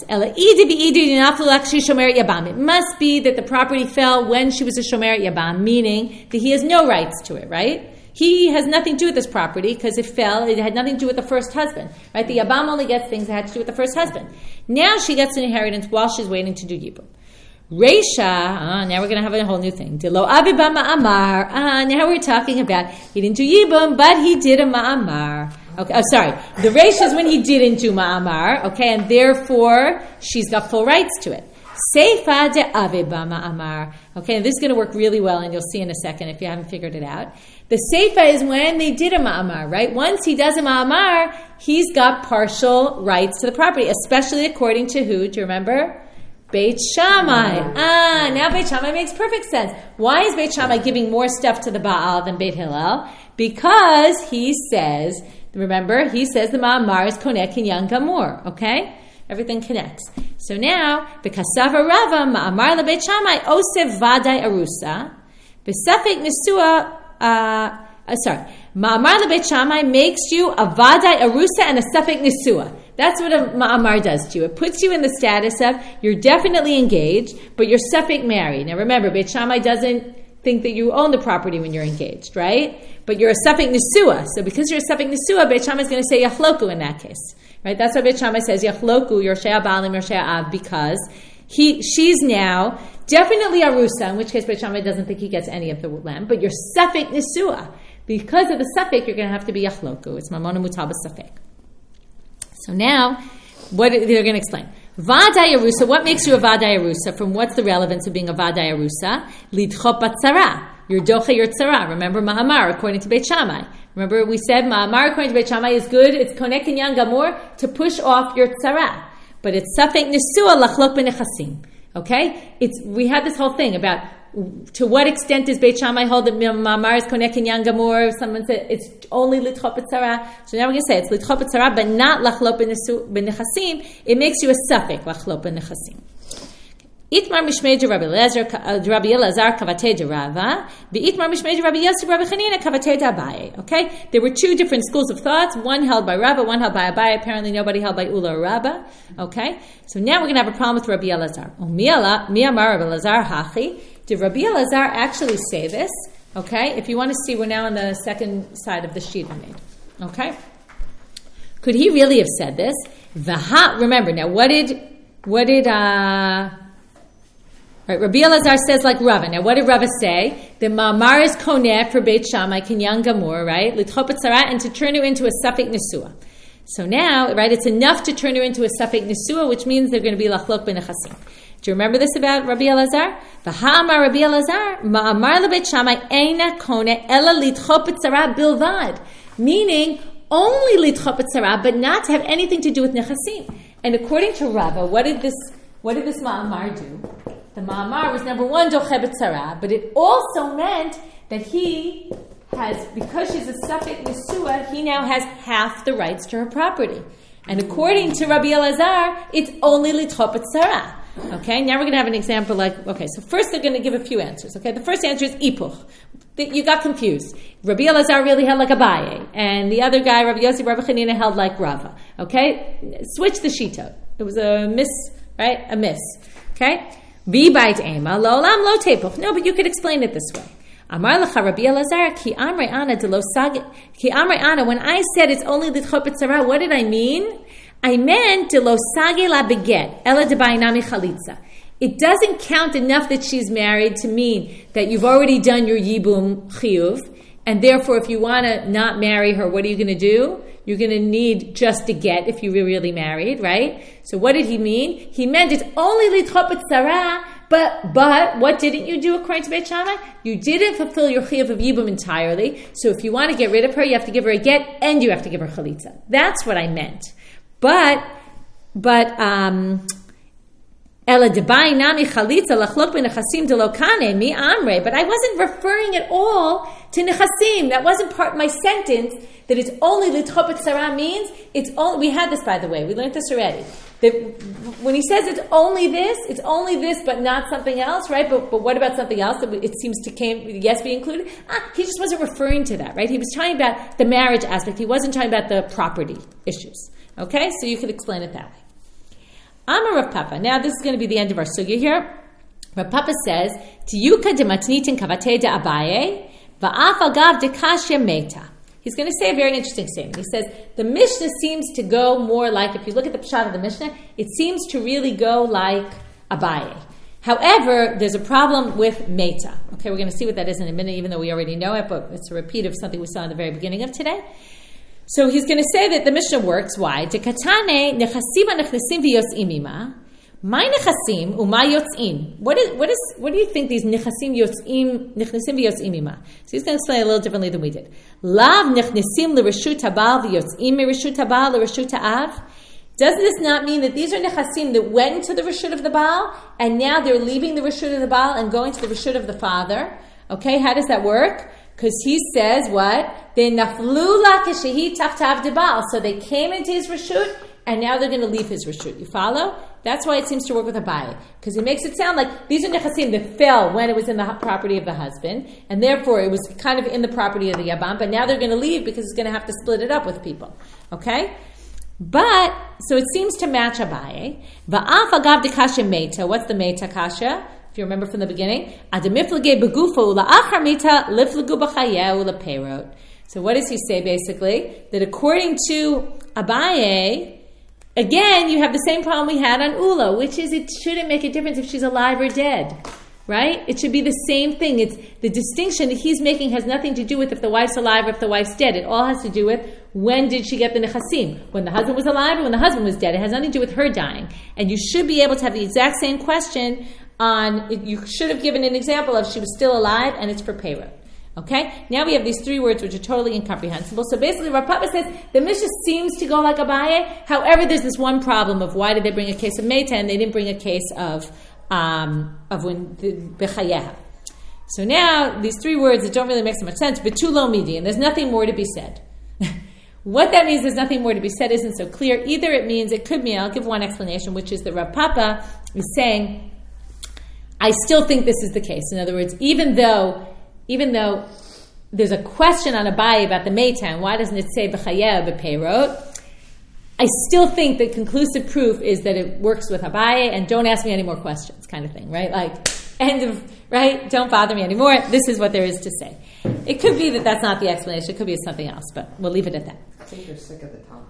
It must be that the property fell when she was a shomer yabam, meaning that he has no rights to it, right? He has nothing to do with this property because it fell. It had nothing to do with the first husband, right? The yabam only gets things that had to do with the first husband. Now she gets an inheritance while she's waiting to do yibum. Reisha, now we're going to have a whole new thing. Dilo aviba ma'amar. Now we're talking about he didn't do yibum, but he did a ma'amar. Okay, the Reisha is when he didn't do ma'amar, okay, and therefore she's got full rights to it. Seifa de aviba ma'amar. Okay, and this is going to work really well, and you'll see in a second if you haven't figured it out. The seifa is when they did a ma'amar, right? Once he does a ma'amar, he's got partial rights to the property, especially according to who? Do you remember? Beit Shammai. Now Beit Shammai makes perfect sense. Why is Beit Shammai giving more stuff to the Baal than Beit Hillel? Because he says the ma'amar is koneh kinyan gamur, okay? Everything connects. So now, b'kasava Rava ma'amar leBeit Shammai osef vadai arusa, b'safek nisua. Ma'amar leBeit Shammai makes you a vadai arusa and a safek nisua. That's what a ma'amar does to you. It puts you in the status of you're definitely engaged, but you're safek married. Now remember, Beit Shammai doesn't think that you own the property when you're engaged, right? But you're a safek nisua. So because you're a safek nisua, Beit Shammai is going to say yachloku in that case. Right? That's why Beit Shammai says yachloku yorshei ba'alim yorshei av, because she's now definitely arusa, in which case Beit Shammai doesn't think he gets any of the land, but you're safek nisua. Because of the safek, you're going to have to be yachloku. It's mamona mutal b'safek. So now, what they're going to explain. Vadai arusa, what makes you a vadai arusa? From what's the relevance of being a vadai arusa? Lidchop batzara. Your docha, your tzara. Remember ma'amar, according to Beit Shammai. Remember we said ma'amar, according to Beit Shammai, is good. It's koneh kinyan gamur, to push off your tzara. But it's safek nisua lachlok b'nechasim. Okay? We had this whole thing about to what extent does Beit Shammai hold that ma'amar is koneh kinyan gamur? Someone said it's only litchop b'tzara. So now we're going to say it's litchop b'tzara, but not lachlok b'nechasim. It makes you a safek lachlok b'nechasim. Itmar mishmei de Rabbi Elazar kavatei de Rava, beitmar mishmei de Rabbi Yosef Rabbi Chanina kavatei de Abaye. Okay, there were two different schools of thoughts. One held by Rava, one held by Abaye. Apparently, nobody held by Ula or Rabba. Okay, so now we're going to have a problem with Rabbi Elazar. Mi amar Rabbi Elazar hachi. Did Rabbi Elazar actually say this? Okay, if you want to see, we're now on the second side of the sheet I made. Okay, could he really have said this? Remember now, what did right, Rabbi Elazar says like Rava. Now, what did Rava say? The ma'amar is koneh for Beit Shammai, kinyan gamur, right? L'tchop b'tzara, and to turn you into a safek nesua. So now, right, it's enough to turn you into a safek nesua, which means they're going to be lachlok b'nechasim. Do you remember this about Rabbi Elazar? V'ha'amar Rabbi Elazar, ma'amar leBeit Shammai eina koneh ela l'tchop b'tzara bilvad. Meaning, only l'tchop b'tzara, but not to have anything to do with nechasim. And according to Rava, what did this ma'amar do? The ma'amar was number one, doche b'tzara, but it also meant that he has, because she's a safek nesua, he now has half the rights to her property. And according to Rabbi Elazar, it's only litchop b'tzara. Okay, now we're going to have an example so first they're going to give a few answers. Okay, the first answer is ipuch. You got confused. Rabbi Elazar really held like Abaye, and the other guy, Rabbi Yosef, Rabbi Chanina, held like Rava. Okay, switch the shito. It was a miss, right? A miss. Okay. No, but you could explain it this way. Amar lecha Rabbi Elazar, ki amrei ana de lo sage, ki amrei ana, when I said it's only lidchot b'tzara, what did I mean? I meant de lo sage la beget, ela de ba'inami chalitza. It doesn't count enough that she's married to mean that you've already done your yibum chiyuv, and therefore if you want to not marry her, what are you going to do? You're going to need just a get if you were really married, right? So what did he mean? He meant it's only lidchot b'tzara, but what didn't you do according to Beit Shammai? You didn't fulfill your chiyuv of yibum entirely. So if you want to get rid of her, you have to give her a get and you have to give her chalitza. That's what I meant. But Ela debai nami chalitza lachlok b'nechasim de lo kane mi amre. But I wasn't referring at all to nechasim. That wasn't part of my sentence. That it's only lidchot b'tzara means it's only. We had this, by the way. We learned this already. That when he says it's only this, but not something else, right? But what about something else that it seems to be included? He just wasn't referring to that, right? He was talking about the marriage aspect. He wasn't talking about the property issues. Okay, so you could explain it that way. Amar Rav Papa. Now this is going to be the end of our sugya here. Rav Papa says, "Tiyuka de matnitin kavate de Abaye, va'af agav de kashya meta." He's going to say a very interesting statement. He says the Mishnah seems to go more like, if you look at the pshat of the Mishnah, it seems to really go like Abaye. However, there's a problem with meta. Okay, we're going to see what that is in a minute, even though we already know it, but it's a repeat of something we saw in the very beginning of today. So he's going to say that the Mishnah works. Why? Dekatane nechasim anechnesim v'yotzim ima. My nechasim u'ma yotzin. What do you think these nechasim nechnesim v'yotzim ima? So he's going to explain a little differently than we did. Lav nechnesim l'reshut habal v'yotzim m'reshut habal l'reshut ha'av. Does this not mean that these are nechasim that went to the reshut of the Baal and now they're leaving the reshut of the Baal and going to the reshut of the father? Okay, how does that work? Because he says what? They naflula keshehi tachtav debal. So they came into his reshut, and now they're going to leave his reshut. You follow? That's why it seems to work with Abaye. Because he makes it sound like these are nechasim that fell when it was in the property of the husband, and therefore it was kind of in the property of the Yabam, but now they're going to leave because he's going to have to split it up with people. Okay? But, so it seems to match Abaye. Va'af agav de kasha meta. What's the meta kasha? If you remember from the beginning, so what does he say basically? That according to Abaye, again, you have the same problem we had on Ula, which is it shouldn't make a difference if she's alive or dead. Right? It should be the same thing. It's the distinction that he's making has nothing to do with if the wife's alive or if the wife's dead. It all has to do with when did she get the nechasim? When the husband was alive or when the husband was dead. It has nothing to do with her dying. And you should be able to have the exact same question you should have given an example of she was still alive and it's for payroll. Okay? Now we have these three words which are totally incomprehensible. So basically Rav Papa says the Mishnah seems to go like Abaye. However, there's this one problem of why did they bring a case of Meta and they didn't bring a case of when Bechayeha. So now these three words that don't really make so much sense, Betulo Midi, and there's nothing more to be said. What that means, there's nothing more to be said, isn't so clear. Either it means, it could mean, I'll give one explanation, which is that Rav Papa is saying, I still think this is the case. In other words, even though there's a question on Abaye about the Meitan, why doesn't it say B'chayeh B'peirot? I still think the conclusive proof is that it works with Abaye, and don't ask me any more questions, kind of thing, right? Like, end of, right? Don't bother me anymore. This is what there is to say. It could be that that's not the explanation. It could be something else, but we'll leave it at that. I think you're sick of the topic.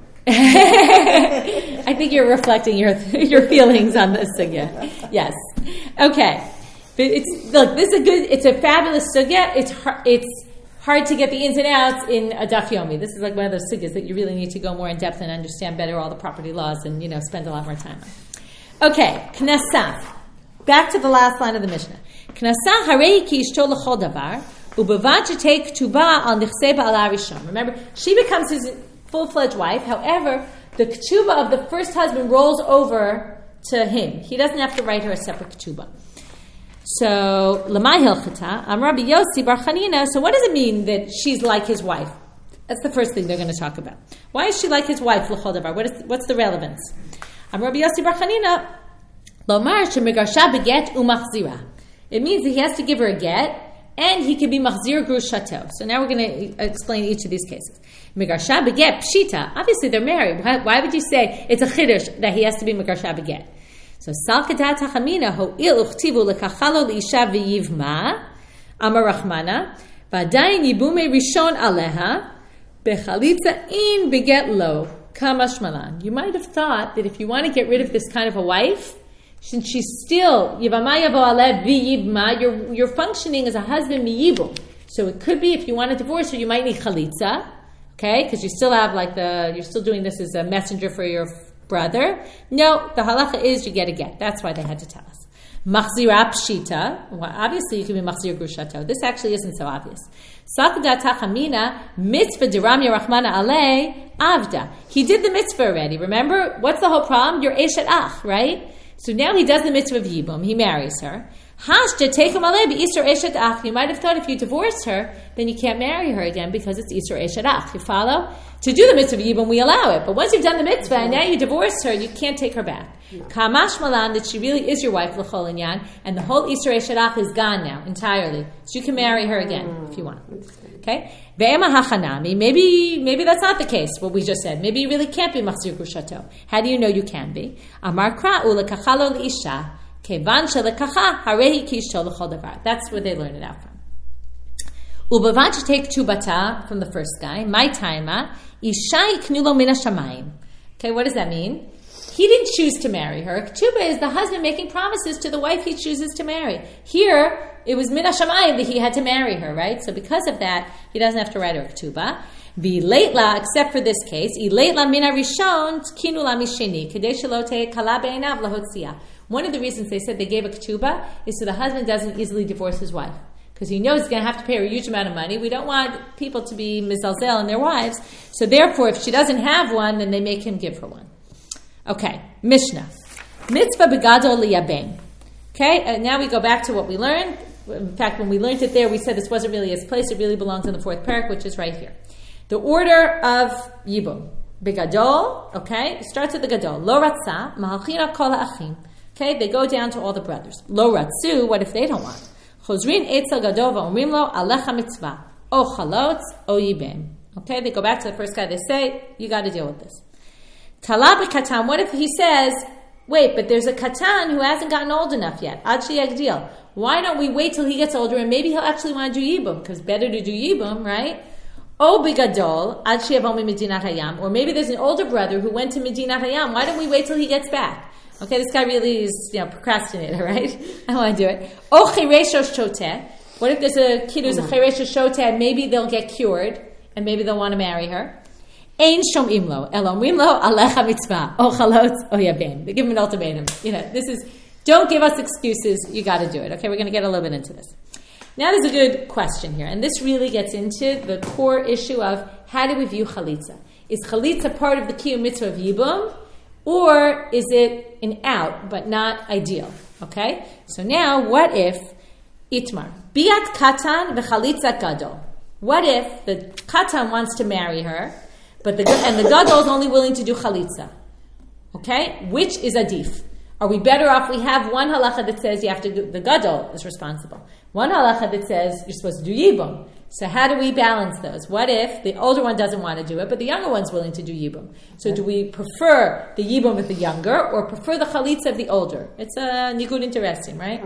I think you're reflecting your feelings on this sugya. Yes. Okay. But it's a fabulous sugya. It's hard to get the ins and outs in a daf yomi. This is like one of those sugyas that you really need to go more in depth and understand better all the property laws and, spend a lot more time on. Okay. Knasah. Back to the last line of the Mishnah. Knasah harei ki ishto l'chol davar ubevad shetei ketubah al nichsei ba'ala rishon. Remember, she becomes his full-fledged wife. However, the ketubah of the first husband rolls over to him. He doesn't have to write her a separate ketubah. So, Lamai Hilchata, Rabbi Yossi Bar Chanina. So, what does it mean that she's like his wife? That's the first thing they're going to talk about. Why is she like his wife? L'chol davar. What's the relevance? Rabbi Yossi Bar Chanina, Lomar shemigarsha beget umachzira. It means that he has to give her a get, and he can be machzir grushato. So now we're going to explain each of these cases. Migarsha beget pshita. Obviously, they're married. Why would you say it's a chiddush that he has to be migarsha beget? So sal kadat hachamina ho'il uchtivu lekachalo leisha v'yivma. Amar Rachmana, V'adayin yibume rishon aleha, bechalitza in beget lo, kamash malan. You might have thought that if you want to get rid of this kind of a wife, since she's still, Yivama yavo aleh v'yibma, you're functioning as a husband miyibum. So it could be if you want to divorce her, you might need chalitza, okay? Because you still have you're still doing this as a messenger for your brother. No, the halacha is you get a get. That's why they had to tell us. Machzira pshita. Well, obviously you can be machzir grushato. This actually isn't so obvious. Sakda tachamina mitzvah diram yerachmana alei avda. He did the mitzvah already. Remember, what's the whole problem? You're eshet ach, right? So now he does the mitzvah of yibum. He marries her. Hashta tekum alei be'isur eshet ach. You might have thought if you divorce her, then you can't marry her again because it's isur eshet ach. You follow? To do the mitzvah of yibum, we allow it. But once you've done the mitzvah and now you divorce her, you can't take her back. Kamash malan, that she really is your wife, l'chol inyan, and the whole isur eshet ach is gone now entirely. So you can marry her again if you want. Okay? Ve'ema hachanami. Maybe that's not the case. What we just said. Maybe you really can't be machzir grushato. How do you know you can be? Amar kra'u lekachalo leisha. That's where they learn it out from. Ubavan should take tubata from the first guy. My taima ishai knulo mina shamayim. Okay, what does that mean? He didn't choose to marry her. Ketubah is the husband making promises to the wife he chooses to marry. Here, it was mina shamayim that he had to marry her, right? So because of that, he doesn't have to write her a ketubah. V'leitla, except for this case, ileitla mina rishon tkinu la misheni kadei shelo te'eh kala be'einav lahotzia. One of the reasons they said they gave a ketubah is so the husband doesn't easily divorce his wife. Because he knows he's going to have to pay her a huge amount of money. We don't want people to be mizalzel in their wives. So therefore, if she doesn't have one, then they make him give her one. Okay, Mishnah. Mitzvah begadol liyabein. Okay, now we go back to what we learned. In fact, when we learned it there, we said this wasn't really its place. It really belongs in the fourth parak, which is right here. The order of yibum. Begadol, okay, it starts with the gadol. Lo ratza, mahalchina kol ha'achim. Okay, they go down to all the brothers. Lo ratzu, what if they don't want? Chozrin etzel gadol va'omrim lo alecha mitzvah. O chalotz, o yibem. Okay, they go back to the first guy. They say, you got to deal with this. Talab katan, what if he says, wait, but there's a katan who hasn't gotten old enough yet. Ad sheyagdil. Why don't we wait till he gets older and maybe he'll actually want to do yibum? Because better to do yibum, right? O bigadol, ad sheyavomi medinat hayam. Or maybe there's an older brother who went to medinat hayam. Why don't we wait till he gets back? Okay, this guy really is, procrastinator, right? I want to do it. O chiresho shoteh. What if there's a kid who's a chiresho shoteh and maybe they'll get cured and maybe they'll want to marry her? Ein shom'im lo, elomrim lo alecha mitzvah, o chalotz, o yabim. They give him an ultimatum. This is, don't give us excuses, you got to do it. Okay, we're going to get a little bit into this. Now there's a good question here, and this really gets into the core issue of how do we view chalitza? Is chalitza part of the kiyum mitzvah of yibum? Or is it an out, but not ideal? Okay? So now, what if itmar? Biat katan v'chalitza gadol. What if the katan wants to marry her, and the gadol is only willing to do chalitza? Okay? Which is adif? Are we better off? We have one halacha that says you have to do, the gadol is responsible. One halacha that says you're supposed to do yibum. So how do we balance those? What if the older one doesn't want to do it, but the younger one's willing to do yibum? So do we prefer the yibum of the younger or prefer the chalitza of the older? It's a nikud interesting, right?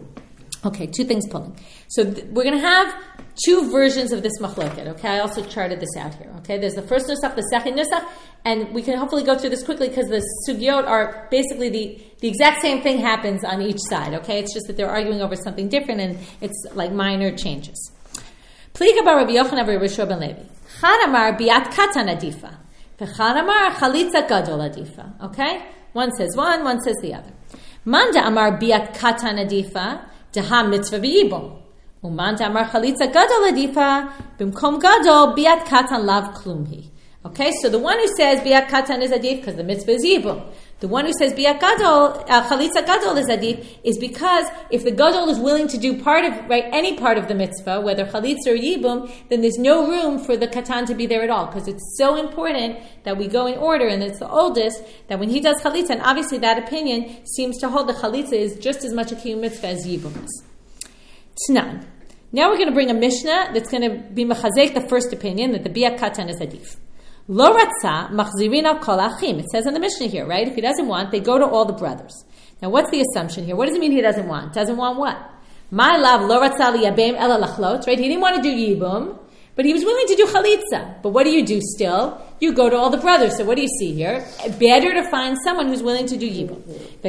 Okay, two things pulling. So we're going to have two versions of this machloket, okay? I also charted this out here, okay? There's the first nusach, the second nusach, and we can hopefully go through this quickly because the sugyot are basically the exact same thing happens on each side, okay? It's just that they're arguing over something different and it's like minor changes. Pliga bar Rabbi Yochanan bar Rabbi Yeshua ben Levi. Chad amar biat katan adifa. V'chad amar chalitza gadol adifa. Okay? One says one says the other. Manda amar biat katan adifa, deha mitzvah b'yibum. Umanda amar chalitza gadol adifa, b'mkom gadol biat katan lav klumhi. Okay, so the one who says biat katan is adif because the mitzvah is yibum. The one who says biat gadol, chalitza gadol is adif is because if the gadol is willing to do any part of the mitzvah, whether chalitza or yibum, then there's no room for the katan to be there at all because it's so important that we go in order and it's the oldest that when he does chalitza, and obviously that opinion seems to hold that chalitza is just as much a kiyum mitzvah as yibum is. T'nan. Now we're going to bring a mishnah that's going to be mechazek the first opinion that the biat katan is adif. Lo ratza machzirin al kol achim. It says in the Mishnah here, right? If he doesn't want, they go to all the brothers. Now, what's the assumption here? What does it mean he doesn't want? Doesn't want what? My love, lo ratza liyabem ela lachlot, right? He didn't want to do yibum, but he was willing to do chalitza. But what do you do still? You go to all the brothers. So what do you see here? Better to find someone who's willing to do yibum.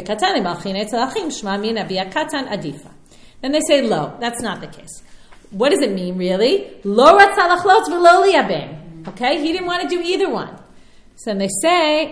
Then they say, lo, that's not the case. What does it mean, really? Lo ratza lachlot v'lo liyabem. Okay? He didn't want to do either one. So then they say,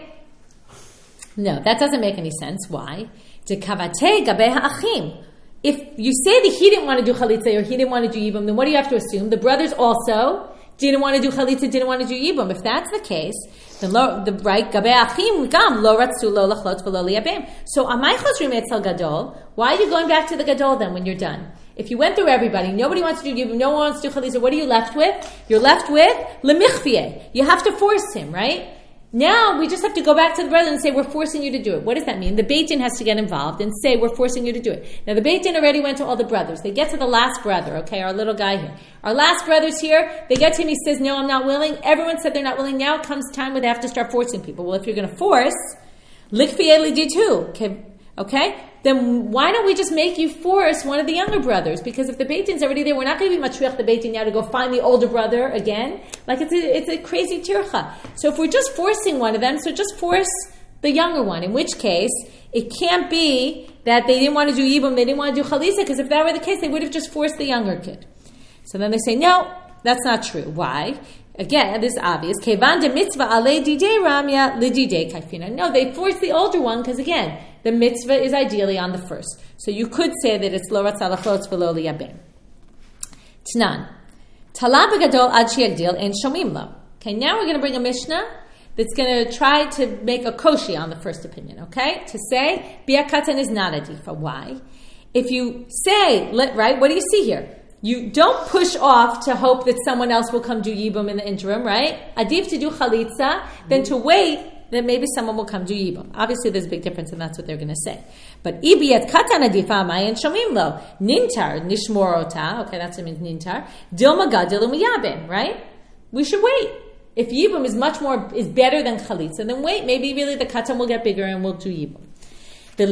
no, that doesn't make any sense. Why? Dekavate gabe ha'achim. If you say that he didn't want to do chalitza or he didn't want to do yibum, then what do you have to assume? The brothers also didn't want to do chalitza, didn't want to do yibum. If that's the case, then right, gabe achim gam lo ratzu lo lachlot v'lo liyabem. So amay chosrim etzel gadol. Why are you going back to the gadol then when you're done? If you went through everybody, nobody wants to do yibum, no one wants to do chalitza. What are you left with? You're left with lemichvie. You have to force him, right? Now we just have to go back to the brother and say, we're forcing you to do it. What does that mean? The Beit Din has to get involved and say, we're forcing you to do it. Now the Beit Din already went to all the brothers. They get to the last brother, okay, our little guy here. Our last brother's here. They get to him, he says, no, I'm not willing. Everyone said they're not willing. Now it comes time where they have to start forcing people. Well, if you're going to force, likfiye lidithu, okay? Then why don't we just make you force one of the younger brothers? Because if the Beit Din's already there, we're not going to be matruach the Beit Din now to go find the older brother again. Like it's a crazy tircha. So if we're just forcing one of them, so just force the younger one. In which case, it can't be that they didn't want to do yibum, they didn't want to do chalitza, because if that were the case, they would have just forced the younger kid. So then they say, no, that's not true. Why? Again, this is obvious. Kevan de mitzvah ale didei ramya lididei kaifina. No, they forced the older one because, again, the mitzvah is ideally on the first. So you could say that it's lo ratza lachlot v'lo liyabem. Tnan. Tala b'gadol ad she'yagdil en shomim lo. Okay, now we're going to bring a Mishnah that's going to try to make a koshi on the first opinion, okay? To say, biat katan is not adifa. Why? If you say, right, what do you see here? You don't push off to hope that someone else will come do yibum in the interim, right? Adif to do chalitza, than to wait that maybe someone will come do yibum. Obviously, there's a big difference, and that's what they're going to say. But ibiyat katan adifa mayin shomim lo nintar nishmorota. Okay, that's what it means nintar. Dilma gadil umiyabim, right? We should wait. If yibum is better than chalitza, then wait. Maybe really the katan will get bigger and we'll do yibum. But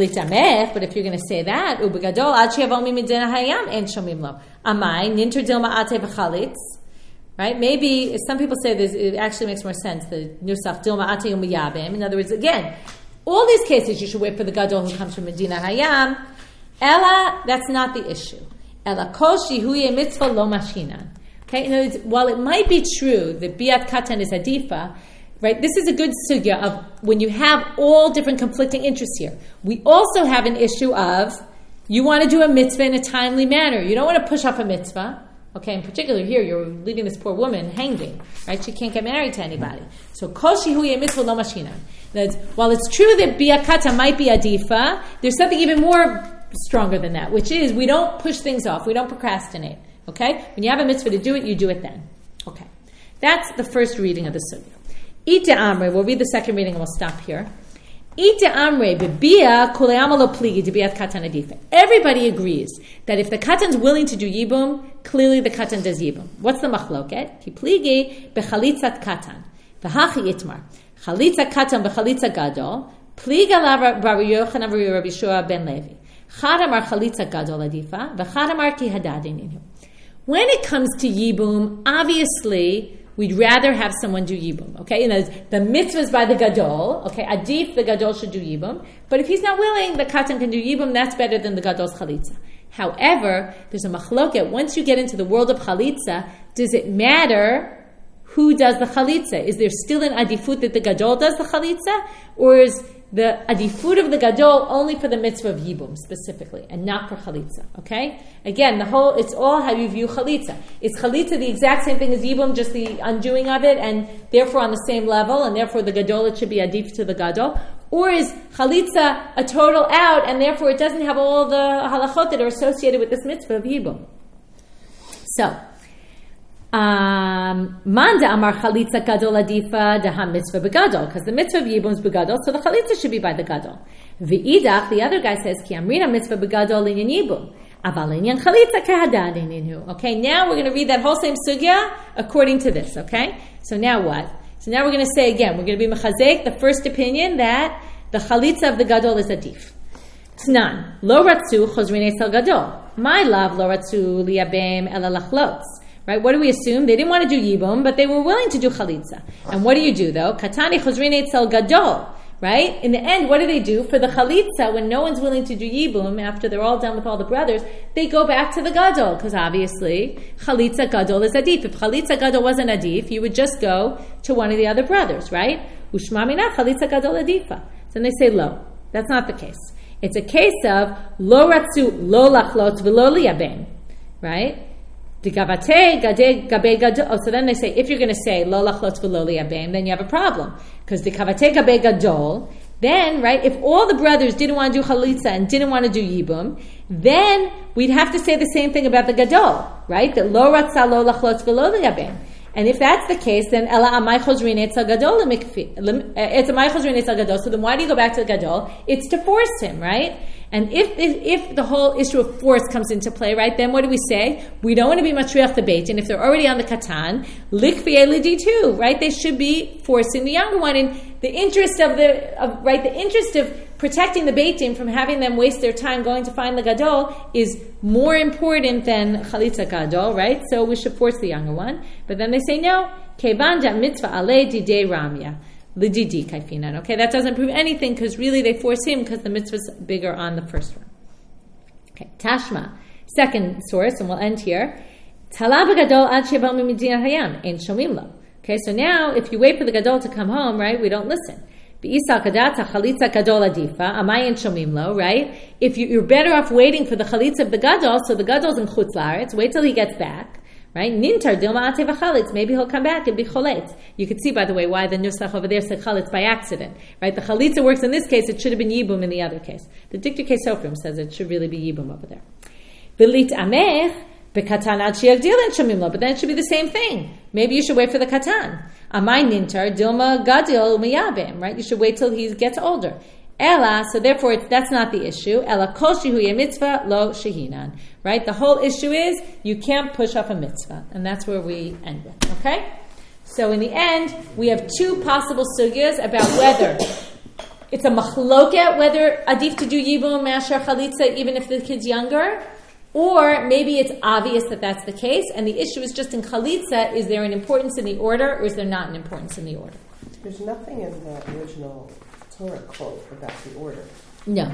if you're going to say that, ubegadol ad she'yavo mimedina hayam en shomim lo. Amai ninter dilma ate v'chalitz. Right? Maybe some people say this. It actually makes more sense. The nusach dilma ate umiyabim. In other words, again, all these cases you should wait for the gadol who comes from Medina Hayam. Ella, that's not the issue. Ella koshi huye mitzvah lo mashinan. Okay. In other words, while it might be true that biat katan is adifa, right? This is a good sugya of when you have all different conflicting interests here. We also have an issue of you want to do a mitzvah in a timely manner. You don't want to push off a mitzvah. Okay, in particular here, you're leaving this poor woman hanging, right? She can't get married to anybody. So, koshi huye mitzvah lo mashinan. That while it's true that biakata might be adifa, there's something even more stronger than that, which is we don't push things off. We don't procrastinate. Okay? When you have a mitzvah to do it, you do it then. Okay. That's the first reading of the sugya. Ita amre, we'll read the second reading and we'll stop here. Ita amre bebia kuleama lo pligi debiat katan adifa. Everybody agrees that if the katan's willing to do yibum, clearly the katan does yibum. What's the machloket? Ki pligi bechalitzat katan. V'hachi itmar. Chalitza katan bechalitza gadol. Pliga la Rabbi Yochanan Rabbi Yeshua ben Levi. Chadamar chalitza gadol adifa. V'chadamar ki hadadininu. When it comes to yibum, obviously we'd rather have someone do yibum. Okay, the mitzvah is by the gadol. Okay, adif, the gadol should do yibum. But if he's not willing, the katan can do yibum. That's better than the gadol's chalitza. However, there's a machloket. Once you get into the world of chalitza, does it matter who does the chalitza? Is there still an adifut that the gadol does the chalitza, or is the adifut of the gadol only for the mitzvah of yibum specifically, and not for chalitza? Okay? Again, it's all how you view chalitza. Is chalitza the exact same thing as yibum, just the undoing of it, and therefore on the same level, and therefore the gadol, it should be adif to the gadol? Or is chalitza a total out, and therefore it doesn't have all the halachot that are associated with this mitzvah of yibum? So, Manda amar chalitza gadol adifa daham mitzvah begadol, because the mitzvah of yibum is begadol, so the chalitza should be by the gadol. V'idach, the other guy says ki amrina mitzvah begadol linyan yibum, aval linyan chalitza kahadad ininu. Okay, now we're going to read that whole same sugya according to this. Okay, so now what? So now we're going to say again, we're going to be mechazek the first opinion that the chalitza of the gadol is adif. Tnan, lo ratzu chozrin etzel gadol. My love, lo ratzu liyabem ela lachlotz. Right? What do we assume? They didn't want to do yibum, but they were willing to do chalitza. And what do you do though? Katani chozrin etzel gadol. Right? In the end, what do? For the chalitza, when no one's willing to do yibum, after they're all done with all the brothers, they go back to the gadol, because obviously, chalitza gadol is adif. If chalitza gadol wasn't adif, you would just go to one of the other brothers, right? Ushma mina chalitza gadol adifa. So then they say, lo. That's not the case. It's a case of lo ratzu lo lachlot v'lo liyabem, right? So then they say, if you're going to say lo lachlot v'lo liyabem, then you have a problem, because the kavate gabe gadol. Then, right, if all the brothers didn't want to do chalitza and didn't want to do yibum, then we'd have to say the same thing about the gadol, right? That lo ratza lo lachlot v'lo liyabem. And if that's the case, then ela amay chozrin etzel gadol it's amay chozrin etzel gadol. So then why do you go back to the gadol? It's to force him, right? And if the whole issue of force comes into play, right, then what do we say? We don't want to be matriach the beit, and if they're already on the katan, likvi elidi too, right? They should be forcing the younger one in the interest of the interest of protecting the beitim from having them waste their time going to find the gadol is more important than chalitza gadol, right? So we should force the younger one. But then they say no, kevanja mitzvah ale didei ramya. Lididi kaifinan. Okay, that doesn't prove anything because really they force him because the mitzvah's bigger on the first one. Okay, Tashma. Second source, and we'll end here. Talav gadol ad sheba mimidina hayam ein shomim lo. Okay, so now if you wait for the gadol to come home, right, we don't listen. Be'isa kadata chalitza gadol adifa amay ein shomim lo. Right, if you're better off waiting for the chalitza of the gadol, so the gadol's in chutz laaretz. Wait till he gets back. Right? Nintar dilma ate v'chalitz. Maybe he'll come back and be choletz. You can see, by the way, why the nusach over there said chalitz by accident. Right? The chalitza works in this case. It should have been yibum in the other case. The Dikduke Sofrim says it should really be yibum over there. V'lit amech bekatan ad she'yagdil en shomim lo. But then it should be the same thing. Maybe you should wait for the katan. Amay nintar dilma gadil miyabim. Right? You should wait till he gets older. Ella, so therefore that's not the issue. Ella kol shehu mitzvah lo shehinan. Right? The whole issue is you can't push off a mitzvah. And that's where we end with. Okay? So in the end, we have two possible sugyas about whether it's a machloket, whether adif to do yibum, masher, chalitza, even if the kid's younger, or maybe it's obvious that that's the case, and the issue is just in chalitza, is there an importance in the order, or is there not an importance in the order? There's nothing in the original Torah quote about the order. No.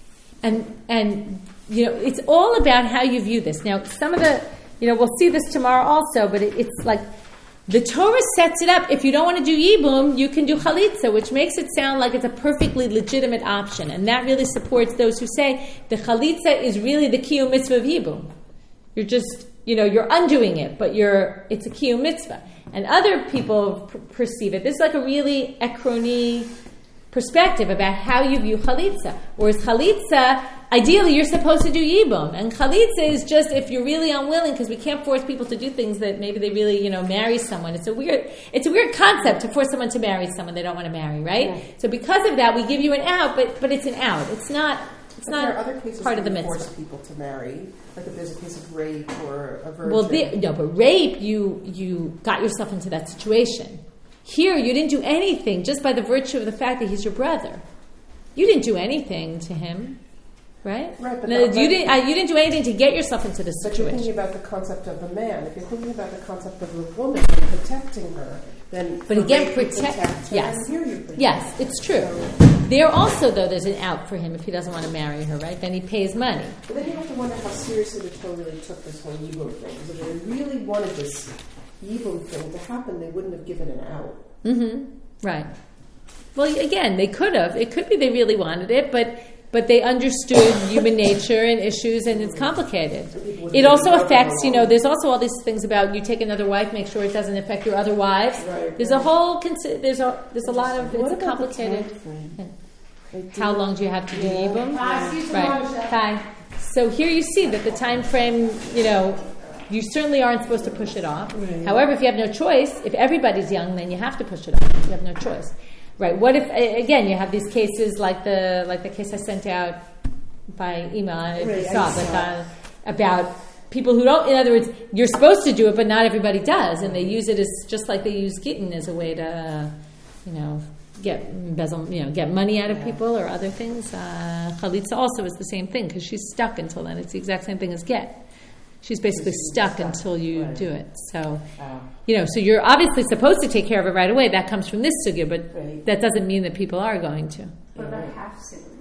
And it's all about how you view this. Now, some of the, we'll see this tomorrow also, but it's like the Torah sets it up. If you don't want to do yibum, you can do chalitza, which makes it sound like it's a perfectly legitimate option. And that really supports those who say the chalitza is really the kiyum mitzvah of yibum. You're just, you're undoing it, but it's a kiyum mitzvah. And other people perceive it. This is like a really ekroni perspective about how you view chalitza. Whereas chalitza, ideally, you're supposed to do yibum. And chalitza is just if you're really unwilling, because we can't force people to do things that maybe they really, marry someone. It's a weird concept to force someone to marry someone they don't want to marry, right? Yeah. So because of that, we give you an out, but it's an out. It's not there are other cases part of the mitzvah. Force people to marry, like if there's a case of rape or a virgin. Well, but rape, you got yourself into that situation. Here, you didn't do anything just by the virtue of the fact that he's your brother. You didn't do anything to him, right? Right. But you didn't do anything to get yourself into this situation. But you're thinking about the concept of the man. If you're thinking about the concept of the woman and protecting her, then but again, protect her. Yes, and here you protect yes, it's true. So, there also, though, there's an out for him if he doesn't want to marry her, right? Then he pays money. But then you have to wonder how seriously the Torah really took this whole yibum thing. Because if they really wanted this yibum thing to happen, they wouldn't have given an out. Mm-hmm. Right. Well, again, they could have. It could be they really wanted it, but they understood human nature and issues, and it's complicated. It also affects, there's also all these things about you take another wife, make sure it doesn't affect your other wives. Right. There's a whole, there's a lot of, it's a complicated. How long do you have to do yibum? Right. Kai. So here you see that the time frame, you certainly aren't supposed to push it off. Right. However, if you have no choice, if everybody's young, then you have to push it off. You have no choice. Right. What if, again, you have these cases like the case I sent out by email, about people who don't, in other words, you're supposed to do it, but not everybody does. And they use it as, just like they use gittin as a way to, get embezzle, get money out of people or other things. Chalitza also is the same thing because she's stuck until then. It's the exact same thing as get. She's basically stuck until you do it. So, so you're obviously supposed to take care of it right away. That comes from this sugya, but that doesn't mean that people are going to. What about half sugya?